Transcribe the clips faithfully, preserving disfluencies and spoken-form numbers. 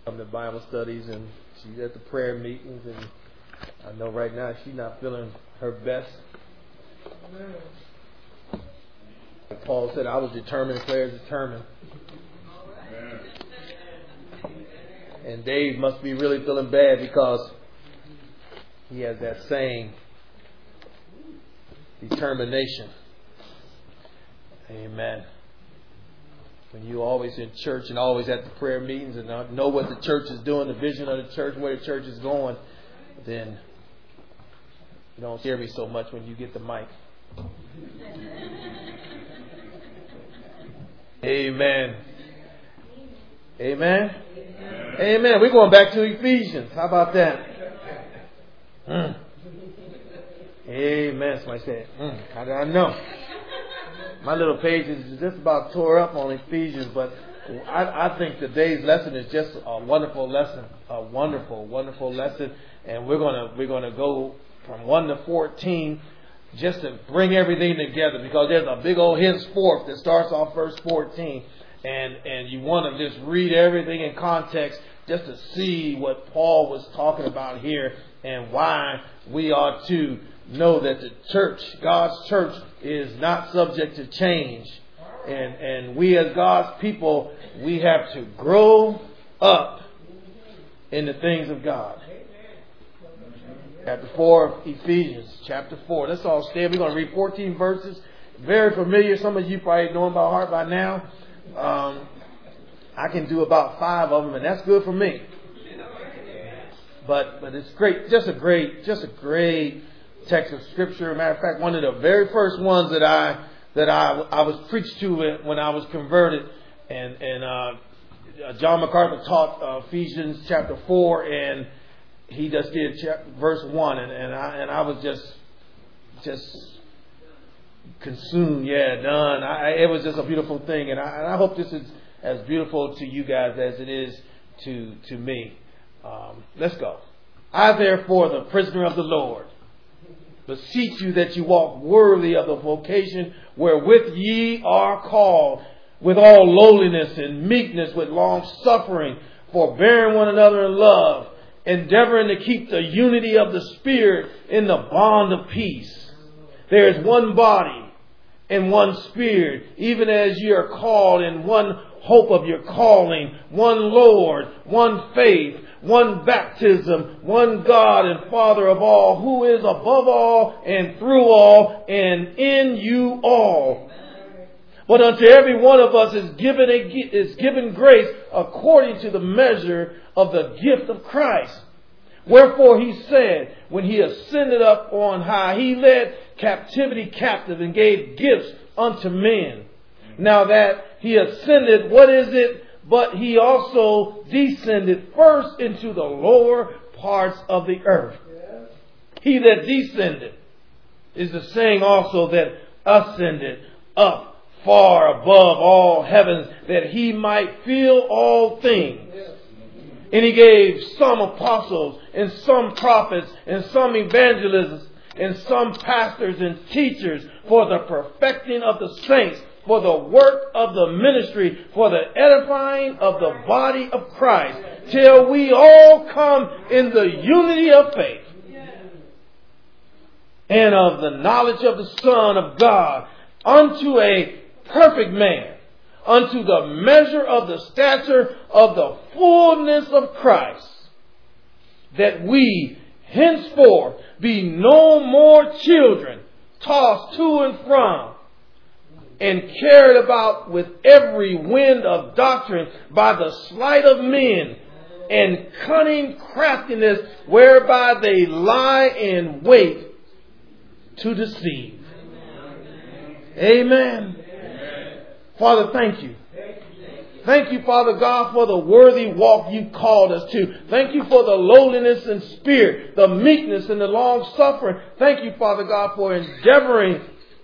Come to Bible studies, and she's at the prayer meetings, and I know right now she's not feeling her best. Like Paul said, I was determined, Claire is determined. And Dave must be really feeling bad because he has that same determination. Amen. When you always in church and always at the prayer meetings and know what the church is doing, the vision of the church, where the church is going, then you don't scare me so much when you get the mic. Amen. Amen. Amen. We're going back to Ephesians. How about that? Mm. Amen. Somebody said, mm, how did I know? My little page is just about tore up on Ephesians, but I, I think today's lesson is just a wonderful lesson, a wonderful, wonderful lesson, and we're gonna we're gonna go from one to fourteen just to bring everything together, because there's a big old henceforth that starts off verse fourteen, and and you want to just read everything in context just to see what Paul was talking about here and why we ought to know that the church, God's church, is not subject to change. And and we as God's people, we have to grow up in the things of God. Chapter four of Ephesians, chapter four. Let's all stand. We're going to read fourteen verses. Very familiar. Some of you probably know them by heart by now. Um, I can do about five of them, and that's good for me. But but it's great. Just a great, just a great text of scripture. Matter of fact, one of the very first ones that I that I I was preached to when I was converted, and and uh, John MacArthur taught uh, Ephesians chapter four, and he just did chapter, verse one, and and I and I was just just consumed. Yeah, done. I, it was just a beautiful thing, and I, and I hope this is as beautiful to you guys as it is to to me. Um, let's go. I therefore, the prisoner of the Lord, beseech you that you walk worthy of the vocation wherewith ye are called, with all lowliness and meekness, with long suffering, forbearing one another in love, endeavoring to keep the unity of the Spirit in the bond of peace. There is one body and one Spirit, even as ye are called in one hope of your calling, one Lord, one faith, one baptism, one God and Father of all, who is above all and through all and in you all. But unto every one of us is given a, is given grace according to the measure of the gift of Christ. Wherefore he said, when he ascended up on high, he led captivity captive and gave gifts unto men. Now that he ascended, what is it? But he also descended first into the lower parts of the earth. He that descended is the same also that ascended up far above all heavens, that he might fill all things. And he gave some apostles, and some prophets, and some evangelists, and some pastors and teachers for the perfecting of the saints, for the work of the ministry, for the edifying of the body of Christ, till we all come in the unity of faith and of the knowledge of the Son of God, unto a perfect man, unto the measure of the stature of the fullness of Christ, that we henceforth be no more children, tossed to and from, and carried about with every wind of doctrine by the sleight of men and cunning craftiness, whereby they lie in wait to deceive. Amen. Amen. Father, thank you. Thank you, Father God, for the worthy walk you called us to. Thank you for the lowliness in spirit, the meekness and the long suffering. Thank you, Father God, for endeavoring.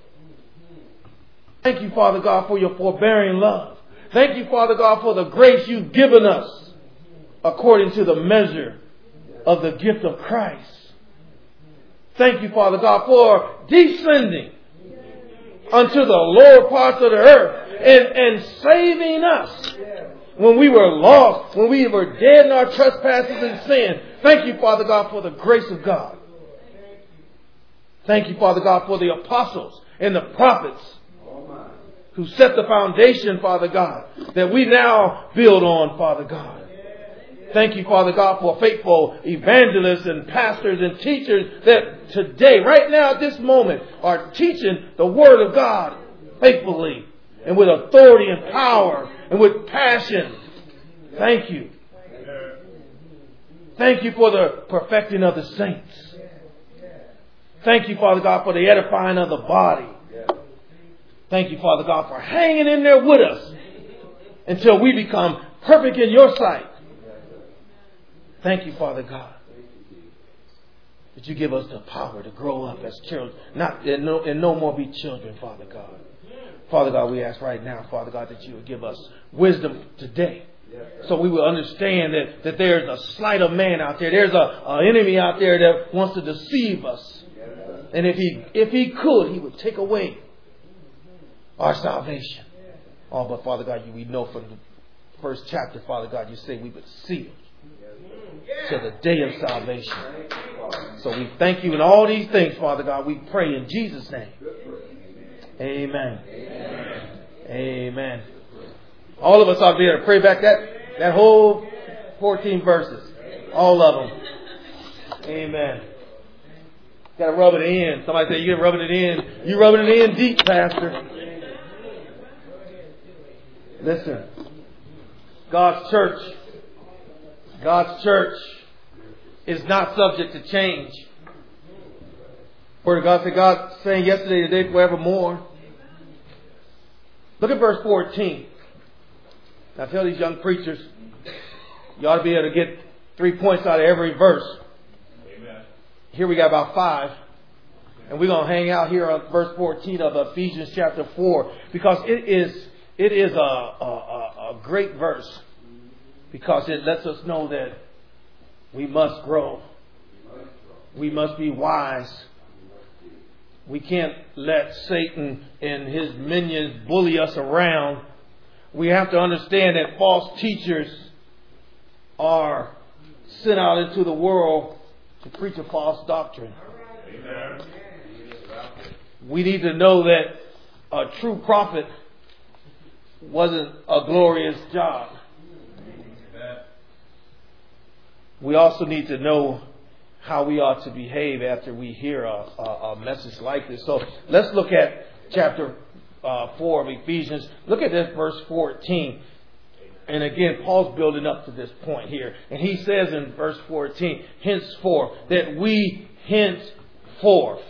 Thank you, Father God, for your forbearing love. Thank you, Father God, for the grace you've given us according to the measure of the gift of Christ. Thank you, Father God, for descending unto the lower parts of the earth and, and saving us when we were lost, when we were dead in our trespasses and sin. Thank you, Father God, for the grace of God. Thank you, Father God, for the apostles and the prophets who set the foundation, Father God, that we now build on, Father God. Thank you, Father God, for faithful evangelists and pastors and teachers that today, right now at this moment, are teaching the Word of God faithfully and with authority and power and with passion. Thank you. Thank you for the perfecting of the saints. Thank you, Father God, for the edifying of the body. Thank you, Father God, for hanging in there with us until we become perfect in your sight. Thank you, Father God, that you give us the power to grow up as children, not and no, and no more be children, Father God. Father God, we ask right now, Father God, that you would give us wisdom today, so we will understand that, that there's a sleight of man out there. There's a, a enemy out there that wants to deceive us. And if he if he could, he would take away our salvation. Oh, but Father God, you, we know from the first chapter, Father God, you say we would seal to the day of salvation. So we thank you in all these things, Father God. We pray in Jesus' name. Amen. Amen. Amen. All of us ought to be able to pray back that, that whole fourteen verses. All of them. Amen. Got to rub it in. Somebody say, you're rubbing it in. You rubbing it in deep, Pastor. Listen. God's church. God's church is not subject to change. Word of God said, God saying yesterday, today, forevermore. Look at verse fourteen. Now tell these young preachers, you ought to be able to get three points out of every verse. Amen. Here we got about five. And we're going to hang out here on verse fourteen of Ephesians chapter four. Because it is it is a, a, a great verse. Because it lets us know that we must grow. We must be wise. We can't let Satan and his minions bully us around. We have to understand that false teachers are sent out into the world to preach a false doctrine. Amen. We need to know that a true prophet wasn't a glorious job. We also need to know how we ought to behave after we hear a, a, a message like this. So let's look at chapter uh, four of Ephesians. Look at this verse fourteen. And again, Paul's building up to this point here. And he says in verse fourteen, henceforth, that we henceforth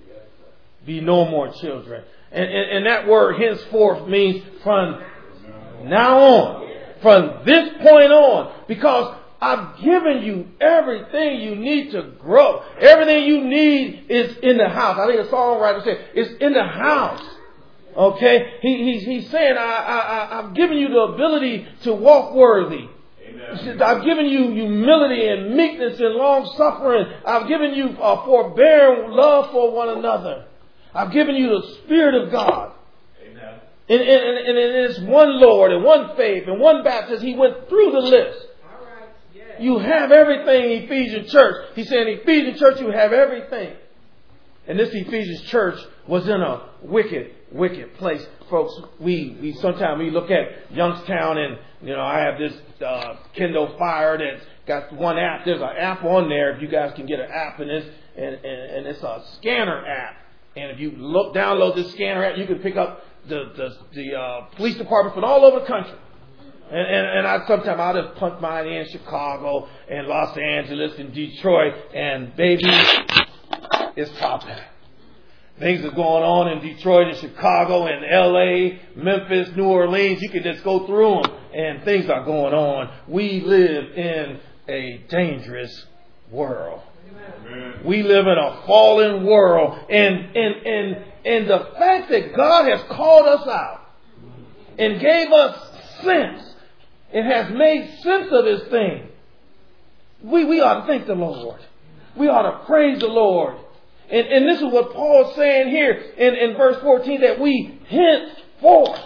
be no more children. And, and, and that word henceforth means from now on. From this point on. Because I've given you everything you need to grow. Everything you need is in the house. I think the songwriter said, it's in the house. Okay? He, he's, he's saying, I, I, I've given you the ability to walk worthy. Amen. I've given you humility and meekness and long suffering. I've given you a forbearing love for one another. I've given you the Spirit of God. Amen. And, and, and, and it's one Lord and one faith and one baptism. He went through the list. You have everything, Ephesian church. He said, in Ephesian church, you have everything. And this Ephesian church was in a wicked, wicked place. Folks, we, we sometimes we look at Youngstown and, you know, I have this uh, Kindle Fire that's got one app. There's an app on there if you guys can get an app in this. And, and, and it's a scanner app. And if you look, download this scanner app, you can pick up the, the, the uh, police department from all over the country. And, and, and I sometimes I'll just punt mine in Chicago and Los Angeles and Detroit, and baby, it's popping. Things are going on in Detroit and Chicago and L A, Memphis, New Orleans. You can just go through them and things are going on. We live in a dangerous world. Amen. We live in a fallen world. And, and, and, and the fact that God has called us out and gave us sense, it has made sense of this thing. We, we ought to thank the Lord. We ought to praise the Lord. And, and this is what Paul is saying here in, in verse fourteen, that we henceforth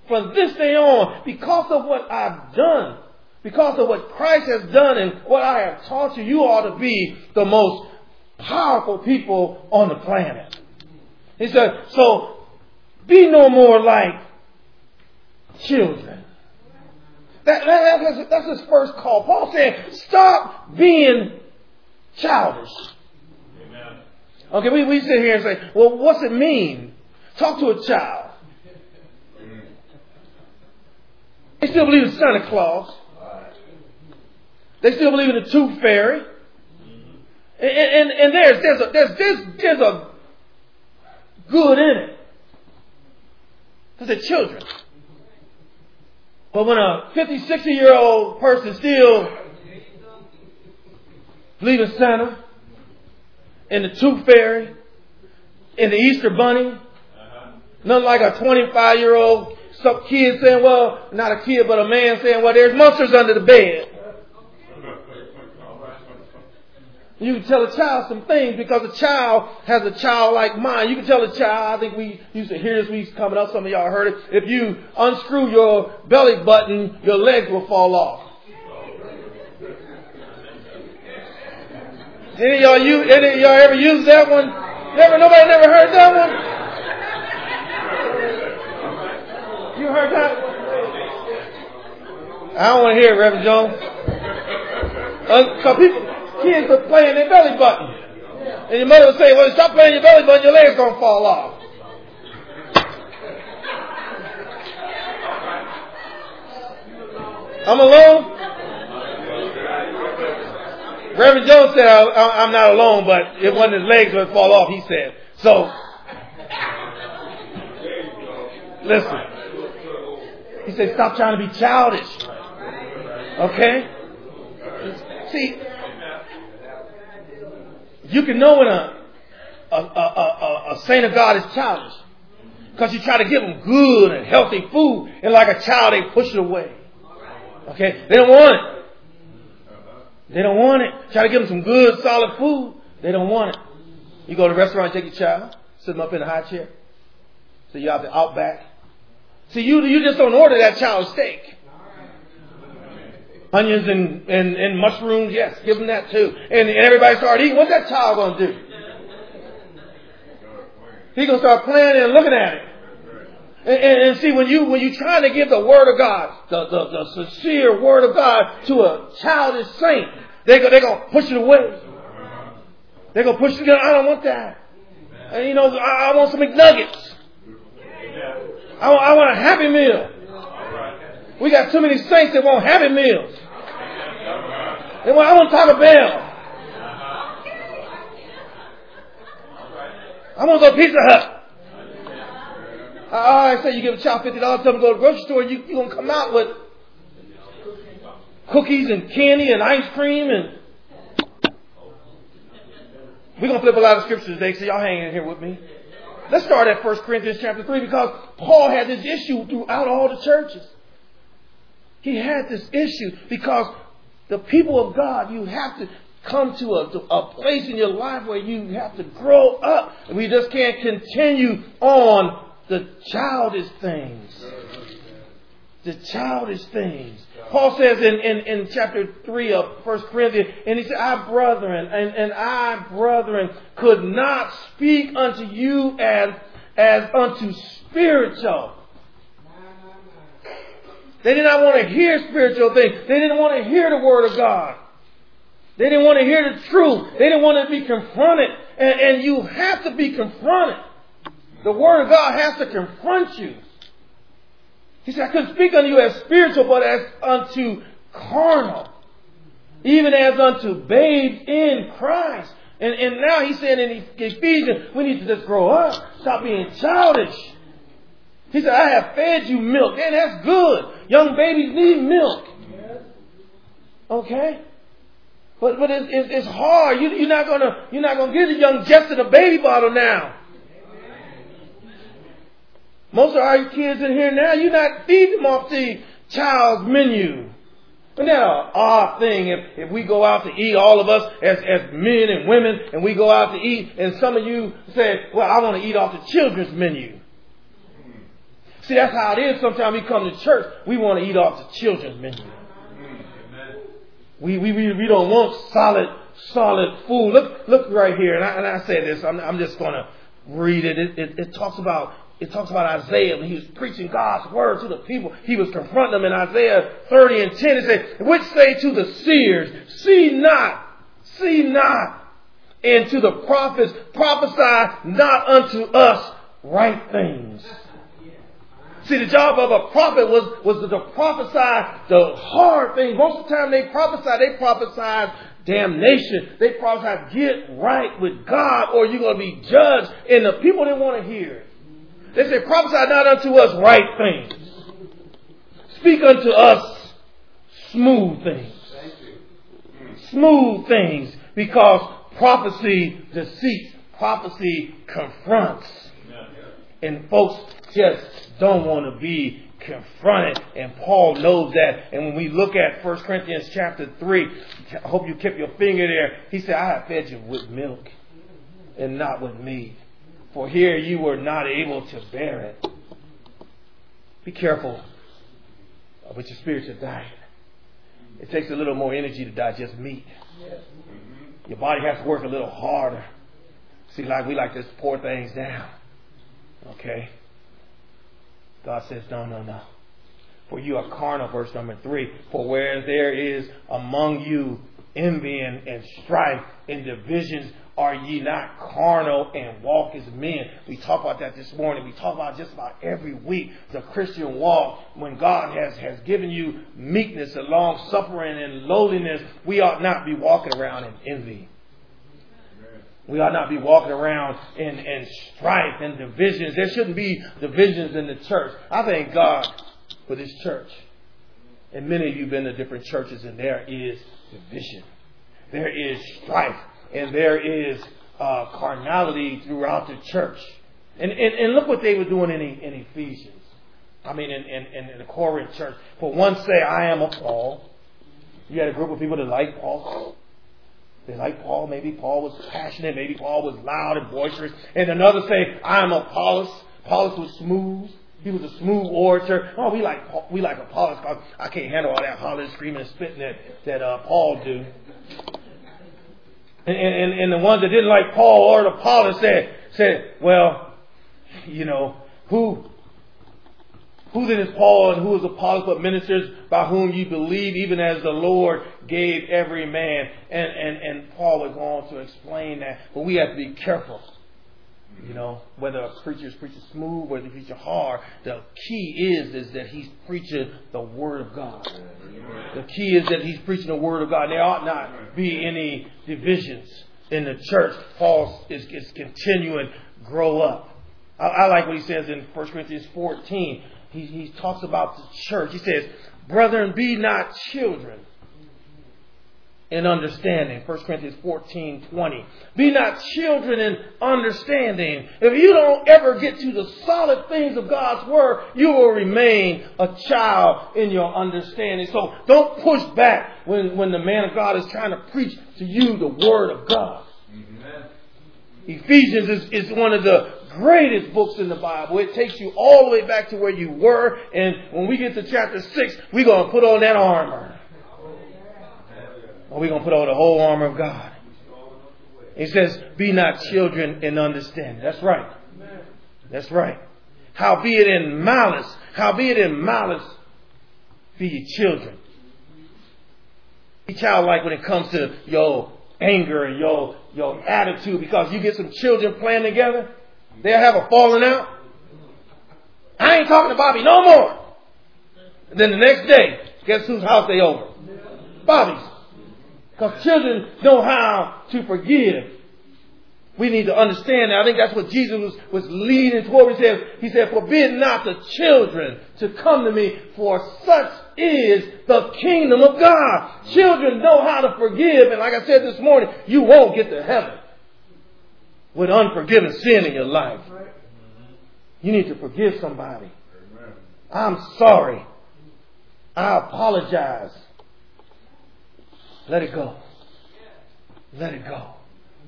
from this day on, because of what I've done, because of what Christ has done and what I have taught you, you ought to be the most powerful people on the planet. He said, so be no more like children. That, that, that's, that's his first call. Paul saying, stop being childish. Amen. Okay, we, we sit here and say, well, what's it mean? Talk to a child. They still believe in Santa Claus. They still believe in the Tooth Fairy. And, and, and there's, there's, a, there's, there's, there's a good in it. Because they're children. But when a fifty, sixty year old person still believes in Santa, in the Tooth Fairy, in the Easter Bunny, uh-huh. Nothing like a twenty-five year old some kid saying, well, not a kid, but a man saying, well, there's monsters under the bed. You can tell a child some things because a child has a childlike mind. You can tell a child, I think we used to hear this week coming up, some of y'all heard it. If you unscrew your belly button, your legs will fall off. Any of y'all, you, any of y'all ever used that one? Never, nobody never heard that one? You heard that? I don't want to hear it, Reverend Jones. Because uh, people... Kids are playing their belly button. And your mother would say, well, stop playing your belly button, your leg's going to fall off. I'm alone? Reverend Jones said, I, I'm not alone, but it wasn't his legs would fall off, he said. So, listen. He said, stop trying to be childish. Okay? See, you can know when a, a, a, a, a saint of God is childish. Because you try to give them good and healthy food. And like a child, they push it away. Okay? They don't want it. They don't want it. Try to give them some good, solid food. They don't want it. You go to a restaurant, take your child, sit them up in a high chair. So you're out the Outback. See, you, you just don't order that child steak. Onions and, and, and mushrooms, yes, give them that too. And, and everybody start eating. What's that child going to do? He's going to start playing and looking at it. And, and, and see, when, you, when you're trying to give the Word of God, the, the, the sincere Word of God to a childish saint, they're they're going to push it away. They're going to push it away. I don't want that. And, you know, I, I want some McNuggets. I want, I want a Happy Meal. We got too many saints that want Happy Meals. They want, I want Taco Bell. I want to go to Pizza Hut. I say you give a child fifty dollars, tell them to go to the grocery store, you, you're going to come out with cookies and candy and ice cream. And we're going to flip a lot of scriptures today, so y'all hang in here with me. Let's start at First Corinthians chapter three, because Paul had this issue throughout all the churches. He had this issue because the people of God, you have to come to a, to a place in your life where you have to grow up. And we just can't continue on the childish things. The childish things. Paul says in, in, in chapter three of First Corinthians, and he said, I, brethren, and, and I, brethren, could not speak unto you as, as unto spiritual. They did not want to hear spiritual things. They didn't want to hear the Word of God. They didn't want to hear the truth. They didn't want to be confronted. And, and you have to be confronted. The Word of God has to confront you. He said, I couldn't speak unto you as spiritual, but as unto carnal. Even as unto babes in Christ. And, and now he's saying in Ephesians, we need to just grow up. Stop being childish. He said, I have fed you milk. And that's good. Young babies need milk. Okay? But but it's, it's, it's hard. You, you're not gonna you're not gonna give the young Justin a baby bottle now. Most of our kids in here now, you're not feeding them off the child's menu. Isn't that an odd thing if, if we go out to eat, all of us as, as men and women, and we go out to eat, and some of you say, well, I want to eat off the children's menu. See, that's how it is. Sometimes we come to church, we want to eat off the children's menu. We, we, we, we don't want solid, solid food. Look, look right here. And I, and I say this, I'm, I'm just going to read it. It, it. it talks about, it talks about Isaiah when he was preaching God's word to the people. He was confronting them in Isaiah thirty and ten. It said, which say to the seers, see not, see not. And to the prophets, prophesy not unto us right things. See, the job of a prophet was, was to prophesy the hard things. Most of the time they prophesied, they prophesied damnation. They prophesied get right with God or you're going to be judged. And the people didn't want to hear it. They said, prophesy not unto us right things. Speak unto us smooth things. Smooth things. Because prophecy deceits. Prophecy confronts. And folks just don't want to be confronted. And Paul knows that. And when we look at First Corinthians chapter three, I hope you kept your finger there. He said, I have fed you with milk and not with meat. For here you were not able to bear it. Be careful with your spiritual diet. It takes a little more energy to digest meat. Your body has to work a little harder. See, like we like to pour things down. Okay? God says, no, no, no. For you are carnal, verse number three. For whereas there is among you envy and, and strife and divisions, are ye not carnal and walk as men? We talk about that this morning. We talk about just about every week the Christian walk. When God has, has given you meekness and long suffering and lowliness, we ought not be walking around in envy. We ought not be walking around in, in strife and divisions. There shouldn't be divisions in the church. I thank God for this church. And many of you have been to different churches and there is division. There is strife. And there is uh, carnality throughout the church. And, and and look what they were doing in, in Ephesians. I mean in, in, in the Corinth church. For one say, I am of Paul. You had a group of people that liked Paul. They liked Paul. Maybe Paul was passionate. Maybe Paul was loud and boisterous. And another say, I am Apollos. Apollos was smooth. He was a smooth orator. Oh, we like we like Apollos. I can't handle all that hollering, screaming, and spitting that, that uh, Paul do. And, and, and the ones that didn't like Paul or Apollos said, said, well, you know, who who then is Paul and who is Apollos but ministers by whom you believe, even as the Lord gave every man. And, and, and Paul would go on to explain that. But we have to be careful. You know, whether a preacher is preaching smooth, whether he's preaching hard, the key is, is that he's preaching the Word of God. The key is that he's preaching the Word of God. There ought not be any divisions in the church. Paul is, is continuing, grow up. I, I like what he says in First Corinthians fourteen. He, he talks about the church. He says, brethren, be not children in understanding. First Corinthians fourteen twenty. Be not children in understanding. If you don't ever get to the solid things of God's Word, you will remain a child in your understanding. So don't push back when, when the man of God is trying to preach to you the Word of God. Amen. Ephesians is, is one of the greatest books in the Bible. It takes you all the way back to where you were. And when we get to chapter six, we're going to put on that armor. Or we're going to put on the whole armor of God. It says, be not children in understanding. That's right. That's right. Howbeit in malice. Howbeit in malice be ye children. Be childlike when it comes to your anger and your, your attitude. Because you get some children playing together, they'll have a falling out. I ain't talking to Bobby no more. And then the next day, guess whose house they over? Bobby's. Because children know how to forgive. We need to understand that. I think that's what Jesus was, was leading toward. He says, he said, forbid not the children to come to me, for such is the kingdom of God. Children know how to forgive. And like I said this morning, you won't get to heaven with unforgiven sin in your life. You need to forgive somebody. I'm sorry. I apologize. Let it go. Let it go.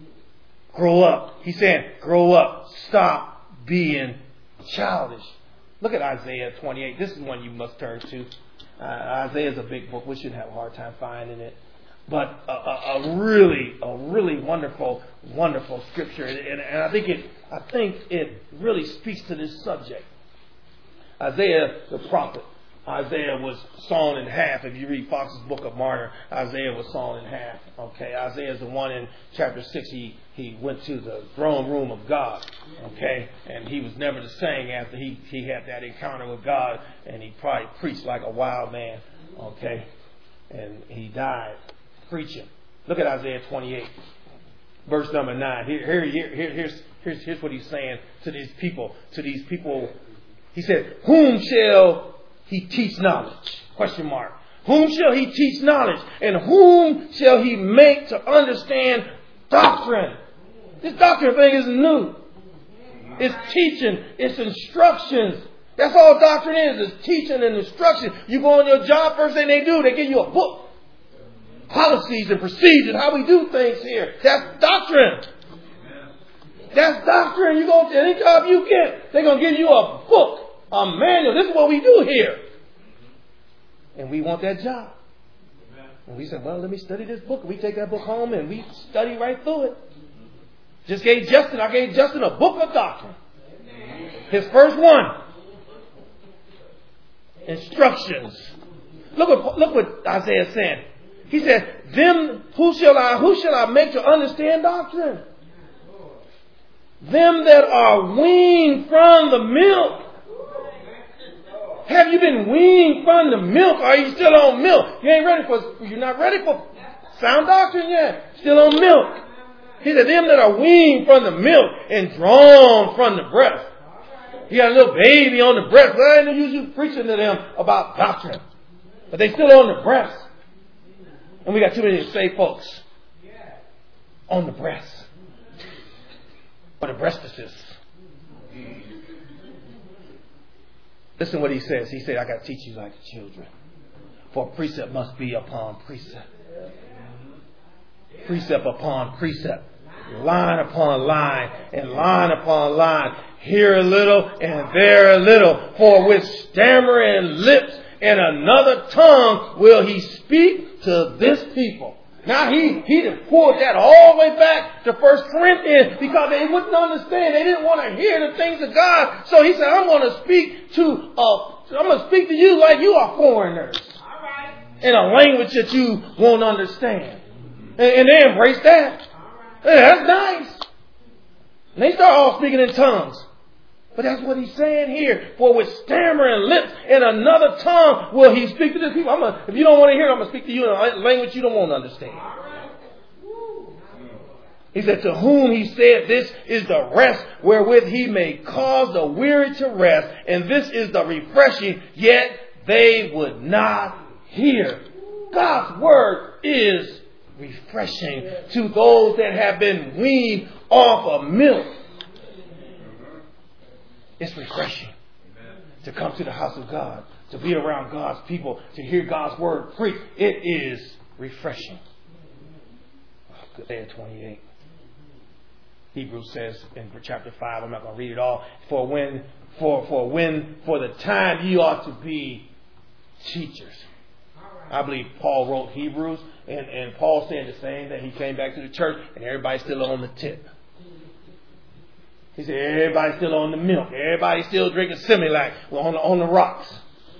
Grow up. He's saying, grow up. Stop being childish. Look at Isaiah twenty-eight. This is one you must turn to. Uh, Isaiah is a big book. We shouldn't have a hard time finding it. But a, a, a really, a really wonderful, wonderful scripture. And, and, and I think it, I think it really speaks to this subject. Isaiah the prophet. Isaiah was sawn in half. If you read Fox's Book of Martyr, Isaiah was sawn in half. Okay, Isaiah is the one in chapter six. He he went to the throne room of God. Okay, and he was never the same after he he had that encounter with God, and he probably preached like a wild man. Okay, and he died preaching. Look at Isaiah twenty-eight, verse number nine. Here, here, here, here here's here's here's what he's saying to these people. To these people, he said, "Whom shall he teach knowledge?" Question mark. Whom shall he teach knowledge? And whom shall he make to understand doctrine? This doctrine thing isn't new. It's teaching. It's instructions. That's all doctrine is. It's teaching and instruction. You go on your job, first thing they do, they give you a book. Policies and procedures, how we do things here. That's doctrine. That's doctrine. You go to any job you get, they're going to give you a book. A manual. This is what we do here. And we want that job. And we said, well, let me study this book. And we take that book home and we study right through it. Just gave Justin, I gave Justin a book of doctrine. His first one. Instructions. Look what, look what Isaiah is saying. He said, them, who shall I, who shall I make to understand doctrine? Them that are weaned from the milk. Have you been weaned from the milk? Or are you still on milk? You ain't ready for, you're not ready for sound doctrine yet. Still on milk. He said, them that are weaned from the milk and drawn from the breast. You got a little baby on the breast. Well, I ain't usually preaching to them about doctrine. But they still on the breast. And we got too many saved folks on the breast. Or the breastises. Listen what he says. He said, I got to teach you like children. For precept must be upon precept. Precept upon precept. Line upon line. And line upon line. Here a little and there a little. For with stammering lips and another tongue will he speak to this people. Now he, he just pulled that all the way back to First Corinthians because they wouldn't understand. They didn't want to hear the things of God. So he said, I'm going to speak to, uh, I'm going to speak to you like you are foreigners. All right. In a language that you won't understand. And, and they embrace that. Yeah, that's nice. And they start all speaking in tongues. But that's what he's saying here. For with stammering lips and another tongue will he speak to this people. I'm gonna, if you don't want to hear it, I'm going to speak to you in a language you don't want to understand. He said, to whom he said, this is the rest wherewith he may cause the weary to rest. And this is the refreshing, yet they would not hear. God's word is refreshing to those that have been weaned off of milk. It's refreshing to come to the house of God, to be around God's people, to hear God's word preached. It is refreshing. Isaiah twenty-eight. Hebrews says in chapter five, I'm not going to read it all. For when, for, for when, for the time you ought to be teachers. I believe Paul wrote Hebrews, and, and Paul said the same, that he came back to the church and everybody's still on the tip. He said, everybody's still on the milk. Everybody's still drinking Similac on the, on the rocks.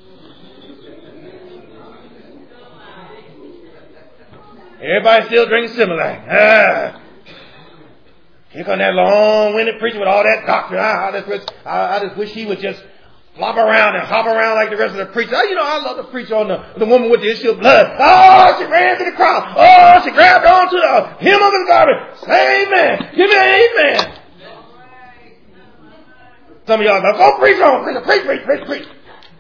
Everybody's still drinking Similac. Ah. Here come that long-winded preacher with all that doctrine. I, I, just wish, I, I just wish he would just flop around and hop around like the rest of the preachers. You know, I love the preacher on the, the woman with the issue of blood. Oh, she ran to the crowd. Oh, she grabbed onto the hem of his garment. Say amen. Give me an amen. Some of y'all are like, go preach on, preach, preach, preach, preach, preach.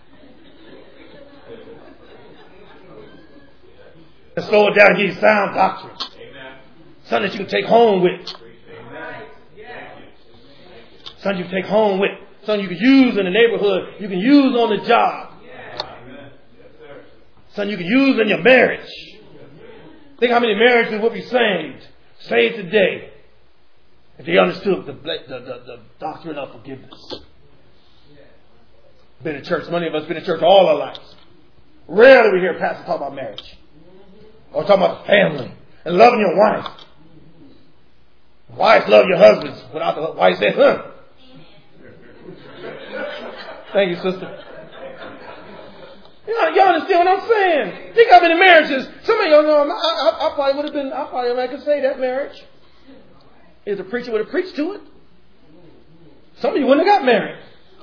Let's slow it down and give you sound doctrine. Amen. Something that you can take home with. Amen. Something you can take home with. Something you can use in the neighborhood. You can use on the job. Amen. Something you can use in your marriage. Think how many marriages would be saved. Saved today. If they understood the, the, the, the doctrine of forgiveness. Been in church. Many of us been in church all our lives. Rarely we hear a pastor talk about marriage. Or talk about family. And loving your wife. Wives love your husbands. Without the wife saying, huh. Thank you, sister. You, know, you understand what I'm saying? Think I've been in marriages. Some of y'all know I, I, I probably would have been, I probably I could say that marriage. If the preacher would have preached to it. Some of you wouldn't have got married.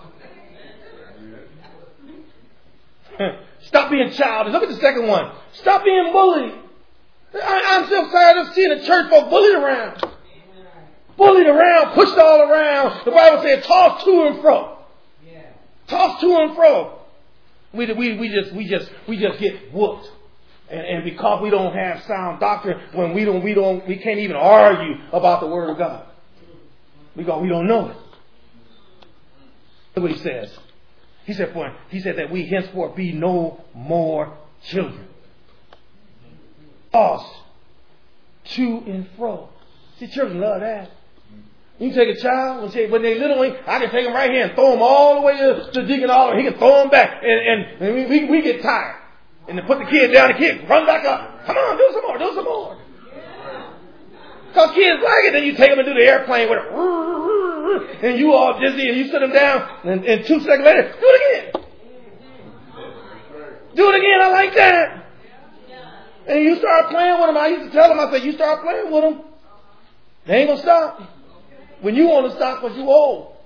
Stop being childish. Look at the second one. Stop being bullied. I, I'm so tired of seeing the church folk bullied around. Bullied around, pushed all around. The Bible says toss to and fro. Toss to and fro. We, we, we just we just we just get whooped. And, and because we don't have sound doctrine, when we don't we don't we can't even argue about the Word of God. Because we don't know it. Look what he says. He said, for he said that we henceforth be no more children. Tossed to and fro. See, children love that. You can take a child when they, when they little, I can take them right here and throw them all the way to, to Deacon Oliver. He can throw them back, and, and, and we, we get tired. And then put the kid down, the kid run back up. Come on, do some more, do some more. Because kids like it. Then you take them and do the airplane with it. And you all dizzy, and you sit them down, and, and two seconds later, do it again. Do it again, I like that. And you start playing with them. I used to tell them, I said, you start playing with them, they ain't going to stop. When you want to stop because you old.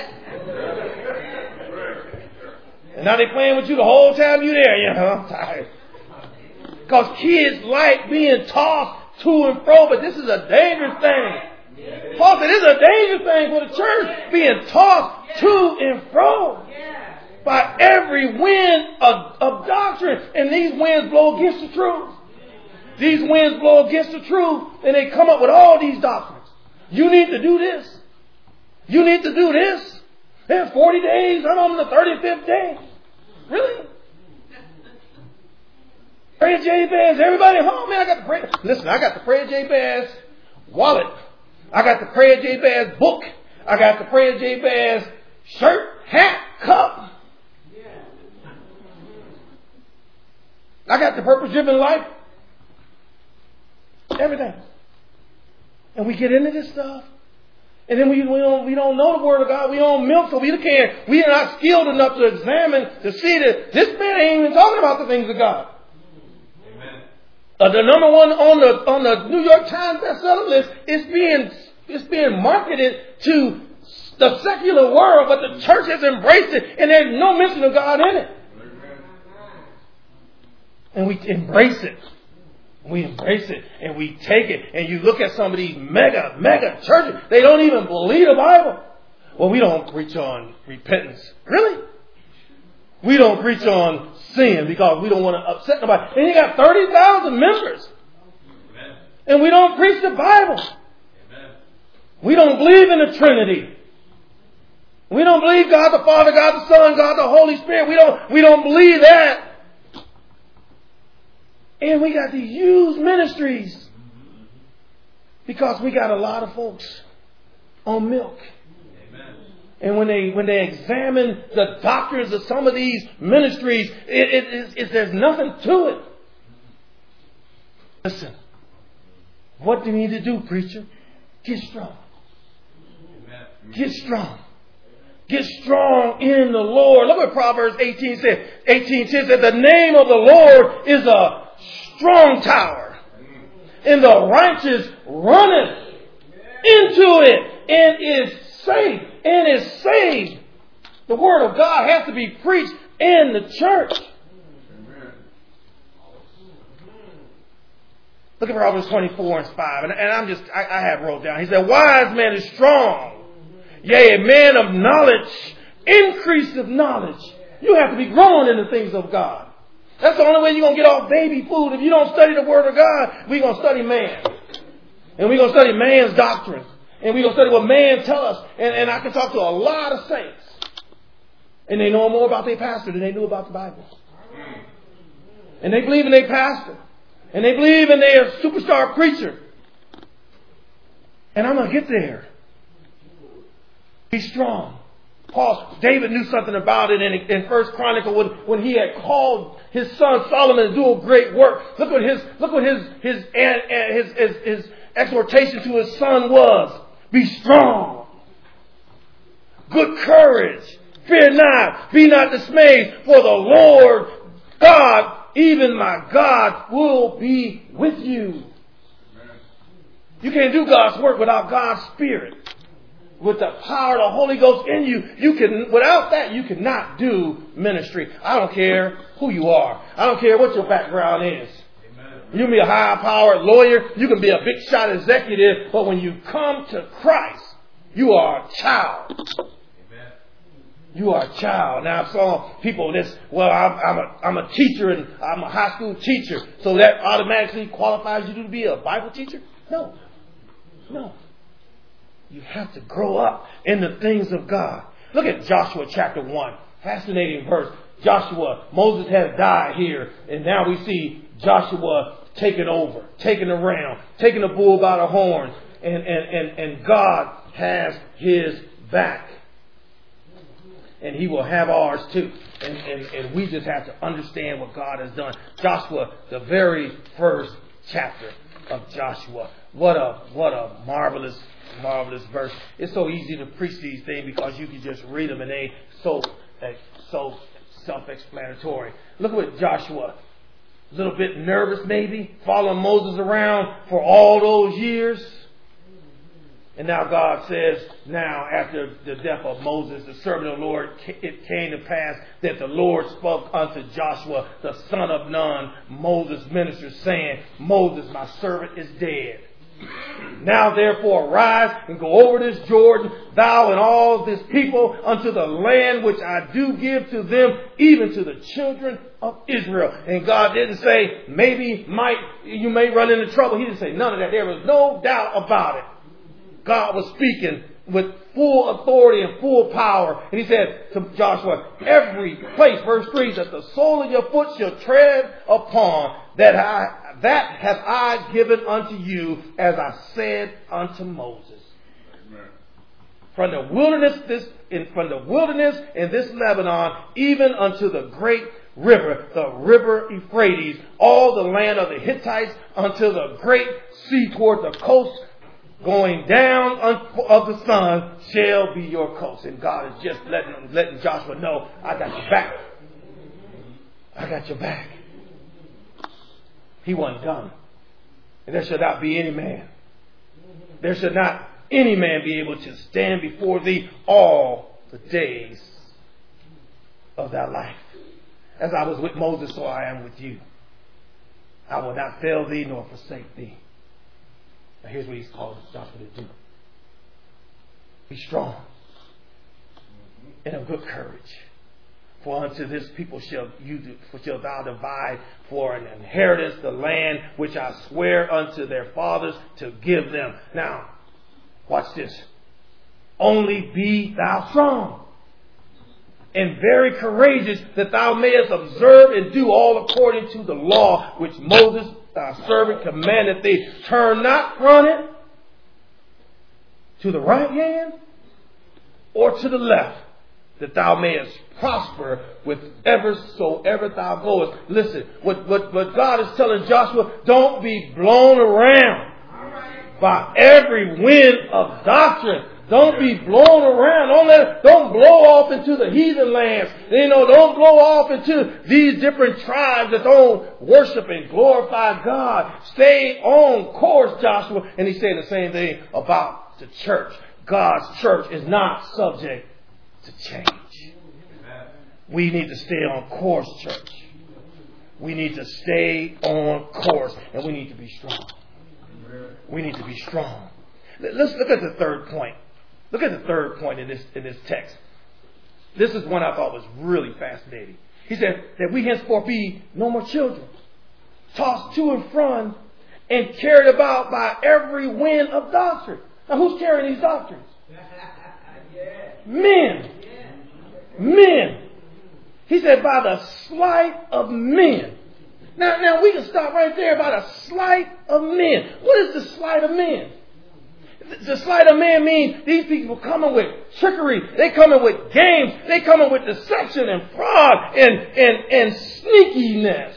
And now they playing with you the whole time you there. You know, I'm tired. Because kids like being tossed to and fro, but this is a dangerous thing. Paul said this is a dangerous thing for the church, being tossed to and fro by every wind of, of doctrine. And these winds blow against the truth. These winds blow against the truth, and they come up with all these doctrines. You need to do this. You need to do this. There's forty days. I'm on the thirty-fifth day. Really? Prayer Jabez. Everybody home, man. I got the prayer. Listen, I got the Prayer Jabez wallet. I got the Prayer Jabez book. I got the Prayer Jabez shirt, hat, cup. I got the Purpose Driven Life. Everything. And we get into this stuff. And then we, we don't we don't know the Word of God. We don't milk, so we can't. We are not skilled enough to examine to see that this man ain't even talking about the things of God. Amen. Uh, the number one on the on the New York Times bestseller list is being it's being marketed to the secular world, but the church has embraced it, and there's no mention of God in it. Amen. And we embrace it. We embrace it and we take it. And you look at some of these mega, mega churches, they don't even believe the Bible. Well, we don't preach on repentance. Really? We don't preach on sin because we don't want to upset nobody. And you got thirty thousand members. Amen. And we don't preach the Bible. Amen. We don't believe in the Trinity. We don't believe God the Father, God the Son, God the Holy Spirit. We don't, we don't believe that. And we got these huge ministries because we got a lot of folks on milk. Amen. And when they when they examine the doctrines of some of these ministries, it, it, it, it, there's nothing to it. Listen, what do you need to do, preacher? Get strong. Amen. Get strong. Get strong in the Lord. Look what Proverbs eighteen says. eighteen ten says, the name of the Lord is a strong tower, and the righteous runneth into it and is safe and is saved. The Word of God has to be preached in the church. Look at Proverbs twenty-four and five, and, and I'm just I, I have wrote down. He said, "Wise man is strong, yea, a man of knowledge, increase of knowledge." You have to be growing in the things of God. That's the only way you're going to get off baby food. If you don't study the Word of God, we're going to study man. And we're going to study man's doctrine. And we're going to study what man tells us. And, and I can talk to a lot of saints. And they know more about their pastor than they knew about the Bible. And they believe in their pastor. And they believe in their superstar preacher. And I'm going to get there. Be strong. Paul, David knew something about it in, in First Chronicle when, when he had called his son Solomon to do a great work. Look what his look what his his and, and his, his his exhortation to his son was: be strong, good courage, fear not, be not dismayed, for the Lord God, even my God, will be with you. You can't do God's work without God's Spirit. With the power of the Holy Ghost in you, you can, without that, you cannot do ministry. I don't care who you are. I don't care what your background is. Amen. You can be a high-powered lawyer. You can be a big-shot executive. But when you come to Christ, you are a child. Amen. You are a child. Now, I saw people this, well, I'm, I'm, a, I'm a teacher and I'm a high school teacher. So that automatically qualifies you to be a Bible teacher? No. No. You have to grow up in the things of God. Look at Joshua chapter one. Fascinating verse. Joshua, Moses has died here. And now we see Joshua taking over, taking the ram, taking the bull by the horns. And, and, and, and God has his back. And he will have ours too. And, and, and we just have to understand what God has done. Joshua, the very first chapter of Joshua. What a, what a marvelous Marvelous verse. It's so easy to preach these things because you can just read them and they so uh, so self-explanatory. Look at Joshua. A little bit nervous maybe, following Moses around for all those years. And now God says, now after the death of Moses, the servant of the Lord, it came to pass that the Lord spoke unto Joshua, the son of Nun, Moses' minister, saying, Moses, my servant, is dead. Now therefore arise and go over this Jordan, thou and all this people, unto the land which I do give to them, even to the children of Israel. And God didn't say, maybe, might, you may run into trouble. He didn't say none of that. There was no doubt about it. God was speaking with full authority and full power. And he said to Joshua, every place, verse three, that the sole of your foot shall tread upon, that I that have I given unto you, as I said unto Moses. Amen. From the wilderness, this in, from the wilderness in this Lebanon, even unto the great river, the river Euphrates, all the land of the Hittites, unto the great sea toward the coast, going down of the sun shall be your coast. And God is just letting, letting Joshua know, I got your back. I got your back. He wasn't done. And there shall not be any man. There shall not any man be able to stand before thee all the days of thy life. As I was with Moses, so I am with you. I will not fail thee nor forsake thee. Now here's what he's called Joshua to do. Be strong and of good courage. For unto this people shall you do, shall thou divide for an inheritance the land which I swear unto their fathers to give them. Now, watch this. Only be thou strong and very courageous, that thou mayest observe and do all according to the law which Moses thy servant commanded thee. Turn not from it to the right hand or to the left, that thou mayest prosper with eversoever thou goest. Listen, what, what, what God is telling Joshua, don't be blown around by every wind of doctrine. Don't be blown around. Don't let, don't blow off into the heathen lands. You know, don't blow off into these different tribes that don't worship and glorify God. Stay on course, Joshua. And he's saying the same thing about the church. God's church is not subject to change. We need to stay on course, church. We need to stay on course, and we need to be strong. We need to be strong. Let's look at the third point. Look at the third point in this in this text. This is one I thought was really fascinating. He said that we henceforth be no more children, tossed to and from and carried about by every wind of doctrine. Now, who's carrying these doctrines? Men. Men. He said, by the sleight of men. Now, now we can stop right there. By the sleight of men. What is the sleight of men? The sleight of man means these people coming with trickery. They coming with games. They coming with deception and fraud and, and, and sneakiness.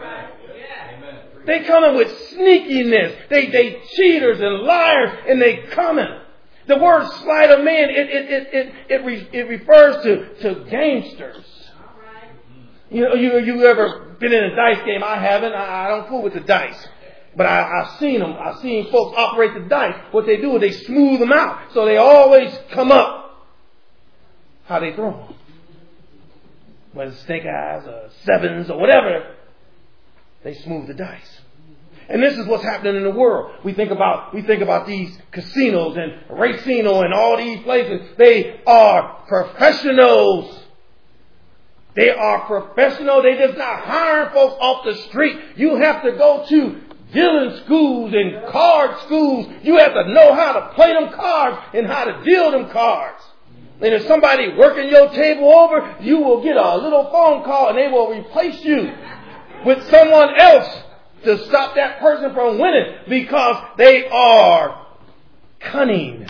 They coming with sneakiness. They, they cheaters and liars, and they coming. The word sleight of man, it, it, it, it, it, re, it refers to, to gamesters. You know, you, you ever been in a dice game? I haven't. I, I don't fool with the dice. But I, I've seen them. I've seen folks operate the dice. What they do is they smooth them out. So they always come up how they throw them. Whether it's snake eyes or sevens or whatever, they smooth the dice. And this is what's happening in the world. We think about we think about these casinos and Racino and all these places. They are professionals. They are professional. They just not hiring folks off the street. You have to go to dealing schools and card schools. You have to know how to play them cards and how to deal them cards. And if somebody working your table over, you will get a little phone call and they will replace you with someone else to stop that person from winning because they are cunning.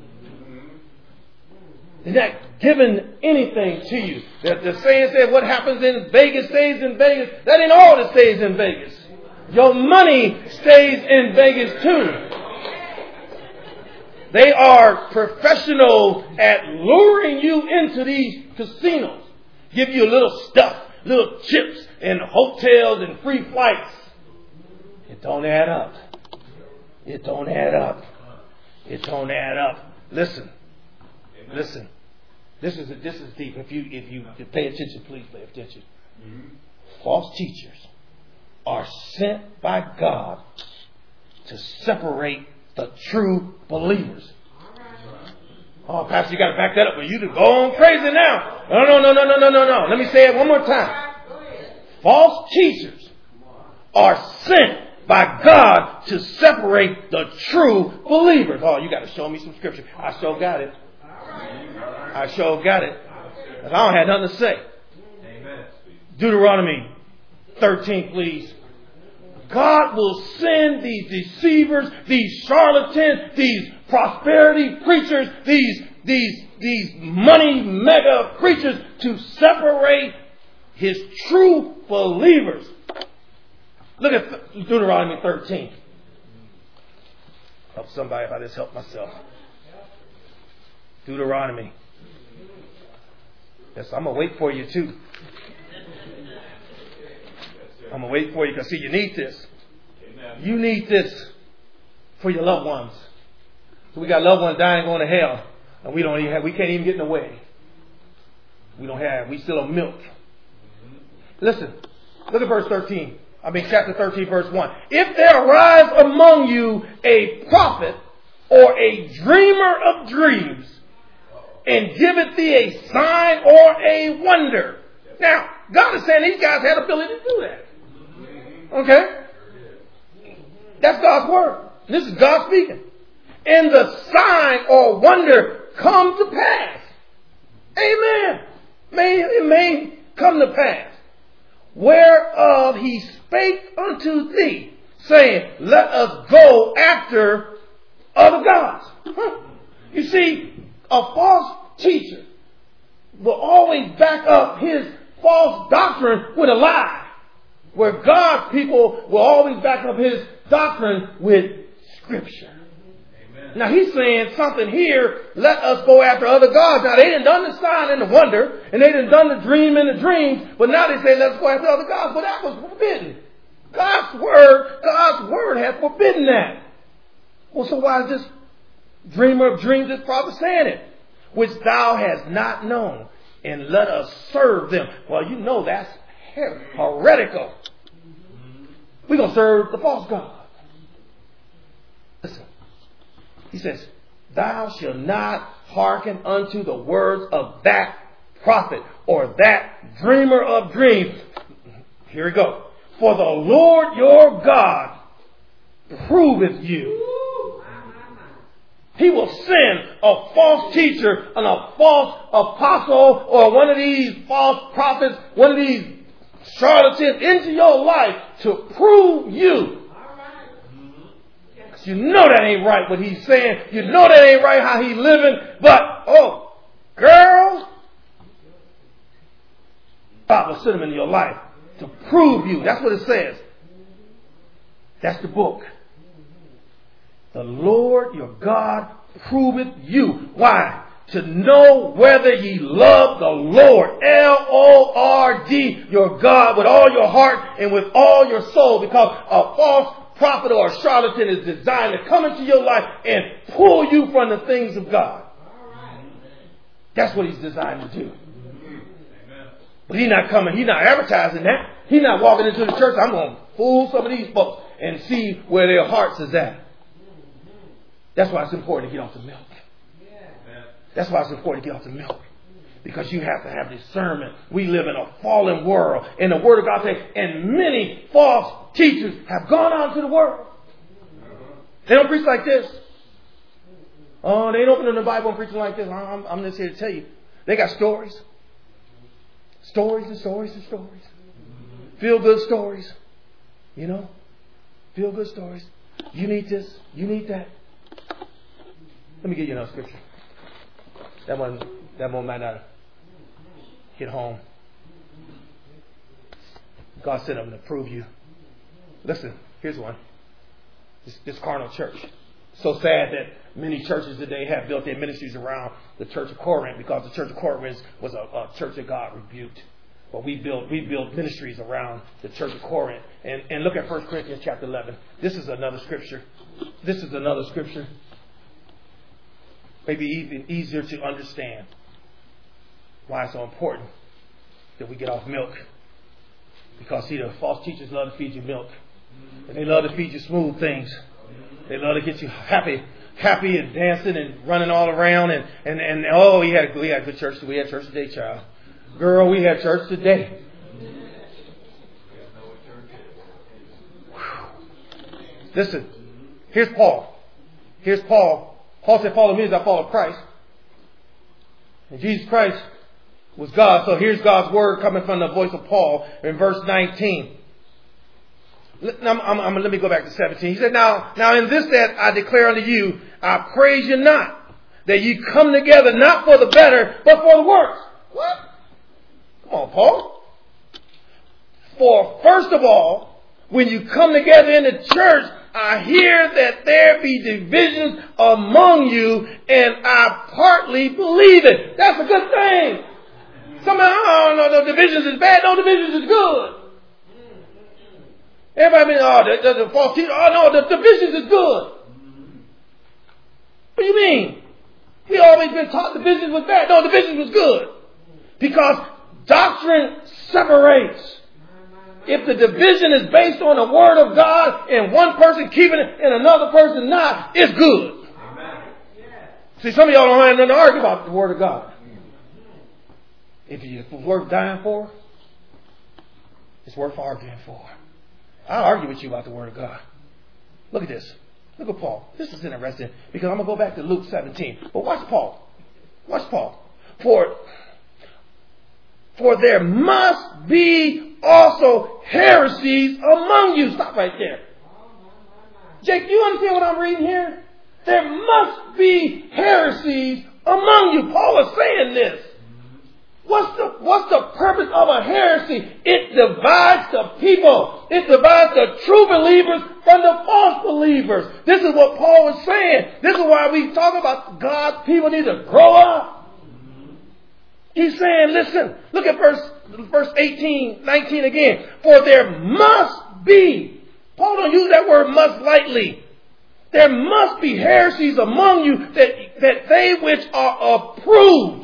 They're not giving anything to you. The, the saying said, what happens in Vegas stays in Vegas. That ain't all that stays in Vegas. Your money stays in Vegas too. They are professionals at luring you into these casinos. Give you a little stuff, little chips and hotels and free flights. It don't add up. It don't add up. It don't add up. Listen. Listen. This is this is deep. If you if you pay attention, please pay attention. Mm-hmm. False teachers are sent by God to separate the true believers. Oh, Pastor, you got to back that up. But you to go on crazy now. No, no, no, no, no, no, no, no. Let me say it one more time. False teachers are sent by God to separate the true believers. Oh, you got to show me some scripture. I sure got it. I sure got it. I don't have nothing to say. Deuteronomy thirteen, please. God will send these deceivers, these charlatans, these prosperity preachers, these, these, these money mega preachers to separate His true believers. Look at Deuteronomy thirteen. Help somebody if I just help myself. Deuteronomy. Yes, I'm going to wait for you too. I'm going to wait for you because see, you need this. You need this for your loved ones. So we got loved ones dying going to hell and we don't even have, we can't even get in the way. We don't have, we still have milk. Listen, look at verse thirteen. I mean chapter thirteen verse one. If there arise among you a prophet or a dreamer of dreams and giveth thee a sign or a wonder. Now, God is saying these guys had the ability to do that. Okay? That's God's word. This is God speaking. And the sign or wonder come to pass. Amen. May, it may come to pass. Whereof he spake unto thee, saying, let us go after other gods. Huh. You see, a false teacher will always back up his false doctrine with a lie. Where God's people will always back up his doctrine with Scripture. Amen. Now he's saying something here, let us go after other gods. Now they didn't done the sign and the wonder, and they didn't done the dream and the dreams, but now they say let's go after other gods. But that was forbidden. God's word, God's word has forbidden that. Well, so why is this dreamer of dreams, this prophet saying it? Which thou hast not known, and let us serve them. Well, you know that's heretical. We're going to serve the false god. Listen. He says, thou shalt not hearken unto the words of that prophet or that dreamer of dreams. Here we go. For the Lord your God proveth you. He will send a false teacher and a false apostle or one of these false prophets, one of these charlatans into your life to prove you. You know that ain't right what he's saying. You know that ain't right how he's living. But, oh, girl, God will send him into your life to prove you. That's what it says. That's the book. The Lord your God proveth you. Why? To know whether ye love the Lord. L O R D, your God, with all your heart and with all your soul. Because a false prophet or a charlatan is designed to come into your life and pull you from the things of God. That's what he's designed to do. But he's not coming. He's not advertising that. He's not walking into the church. I'm going to fool some of these folks and see where their hearts is at. That's why it's important to get off the milk. That's why it's important to get off the milk. Because you have to have discernment. We live in a fallen world. And the Word of God says, and many false teachers have gone out into the world. They don't preach like this. Oh, they ain't opening the Bible and preaching like this. I'm, I'm just here to tell you. They got stories. Stories and stories and stories. Feel good stories. You know? Feel good stories. You need this. You need that. Let me give you another scripture. That one, that one might not hit home. God sent them to prove you. Listen, here's one. This, this carnal church. So sad that many churches today have built their ministries around the Church of Corinth, because the Church of Corinth was a, a church that God rebuked. But we built we built ministries around the Church of Corinth. And, and look at First Corinthians chapter eleven. This is another scripture. This is another scripture. Maybe even easier to understand why it's so important that we get off milk. Because, see, the false teachers love to feed you milk. And they love to feed you smooth things. They love to get you happy, happy and dancing and running all around. And, and, and oh, we had, we had good church. We had church today, child. Girl, we had church today. Whew. Listen, here's Paul. Here's Paul. Paul said, follow me as I follow Christ. And Jesus Christ was God. So here's God's word coming from the voice of Paul in verse nineteen. I'm, I'm, I'm, let me go back to seventeen. He said, now, now in this that I declare unto you, I praise you not, that ye come together not for the better, but for the worse. What? Come on, Paul. For first of all, when you come together in the church, I hear that there be divisions among you, and I partly believe it. That's a good thing. Somehow, oh, no, no, divisions is bad. No, divisions is good. Everybody means, oh, the, the, the false teacher. Oh, no, the divisions is good. What do you mean? We always been taught divisions was bad. No, divisions was good. Because doctrine separates. If the division is based on the Word of God and one person keeping it and another person not, it's good. Amen. See, some of y'all don't have nothing to argue about the Word of God. If it's worth dying for, it's worth arguing for. I'll argue with you about the Word of God. Look at this. Look at Paul. This is interesting because I'm going to go back to Luke seventeen. But watch Paul. Watch Paul. For, for there must be also heresies among you. Stop right there. Jake, do you understand what I'm reading here? There must be heresies among you. Paul is saying this. What's the, what's the purpose of a heresy? It divides the people. It divides the true believers from the false believers. This is what Paul was saying. This is why we talk about God's people need to grow up. He's saying, listen, look at verse, verse eighteen, nineteen again. For there must be, Paul don't use that word must lightly. There must be heresies among you that, that they which are approved.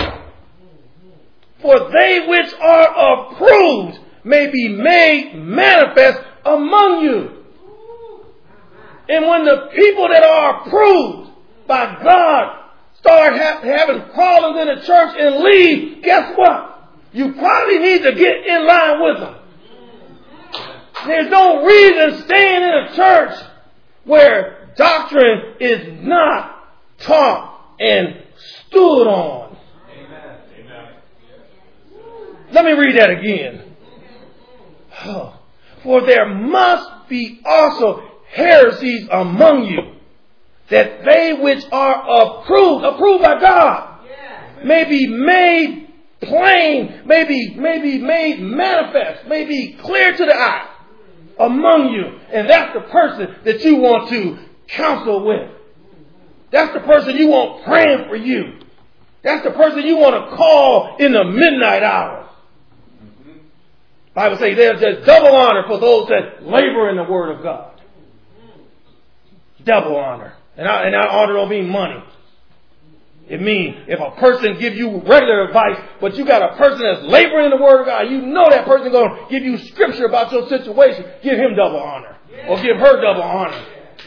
For they which are approved may be made manifest among you. And when the people that are approved by God start ha- having problems in the church and leave, guess what? You probably need to get in line with them. There's no reason staying in a church where doctrine is not taught and stood on. Amen. Amen. Let me read that again. Oh. For there must be also heresies among you, that they which are approved, approved by God, may be made plain, may be, may be made manifest, may be clear to the eye among you. And that's the person that you want to counsel with. That's the person you want praying for you. That's the person you want to call in the midnight hour. The Bible says there's, there's double honor for those that labor in the Word of God. Double honor. And, I, and that honor don't mean money. It means if a person gives you regular advice, but you got a person that's laboring in the Word of God, you know that person is going to give you scripture about your situation. Give him double honor. Or give her double honor.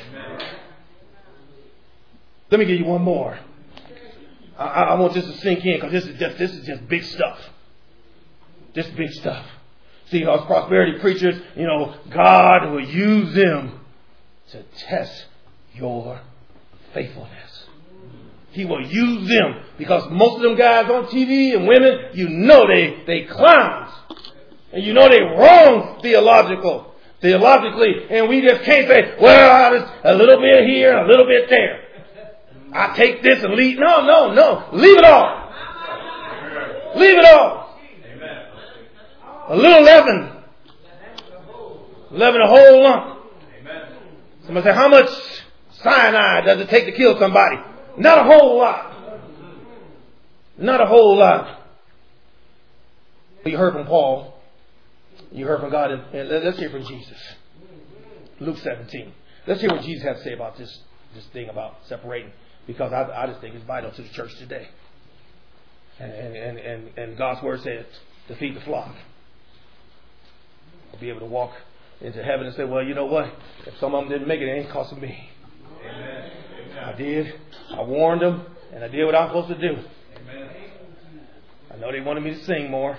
Let me give you one more. I, I want this to sink in because this is just this is just big stuff. This big stuff. See, us prosperity preachers, you know, God will use them to test your faithfulness. He will use them because most of them guys on T V and women, you know they they clowns. And you know they wrong theological, theologically. And we just can't say, well, just a little bit here, a little bit there. I take this and leave. No, no, no. Leave it all. Leave it all. A little leaven. Leaven a whole lump. Somebody say, how much cyanide does it take to kill somebody? Not a whole lot. Not a whole lot. You heard from Paul. You heard from God. And let's hear from Jesus. Luke seventeen. Let's hear what Jesus has to say about this, this thing about separating. Because I, I just think it's vital to the church today. And, and, and, and God's word says to feed the flock. I'll be able to walk into heaven and say, well, you know what? If some of them didn't make it, it ain't costing me. Amen. I did. I warned them. And I did what I was supposed to do. Amen. I know they wanted me to sing more.